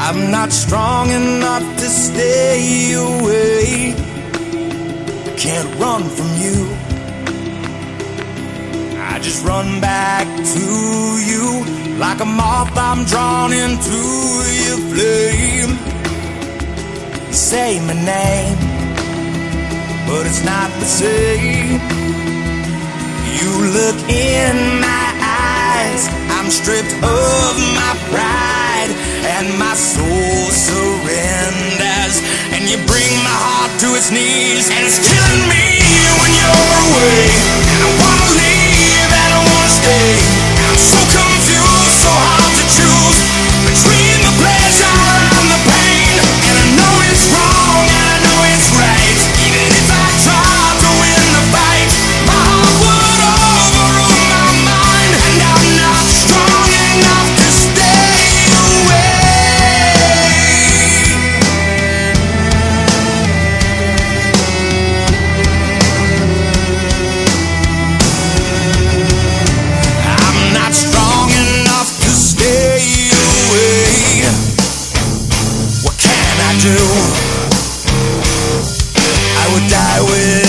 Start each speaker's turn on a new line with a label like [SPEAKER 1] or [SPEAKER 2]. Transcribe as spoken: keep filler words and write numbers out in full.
[SPEAKER 1] I'm not strong enough to stay away. Can't run from you. I just run back to you. Like a moth I'm drawn into your flame. You say my name, but it's not the same. You look in my eyes, I'm stripped of my pride, and my soul surrenders, and you bring my heart to its knees, and it's killing me when you're away. And I wanna leave, and I wanna stay. I'm so confused, so hard to choose between the pleasure and the pain. And I know it's wrong, and I know it's right. Even if I try to win the fight, my heart would overrule my mind, and I'm not strong enough to stay away. I'm not strong enough to stay away. What can I do? I would die with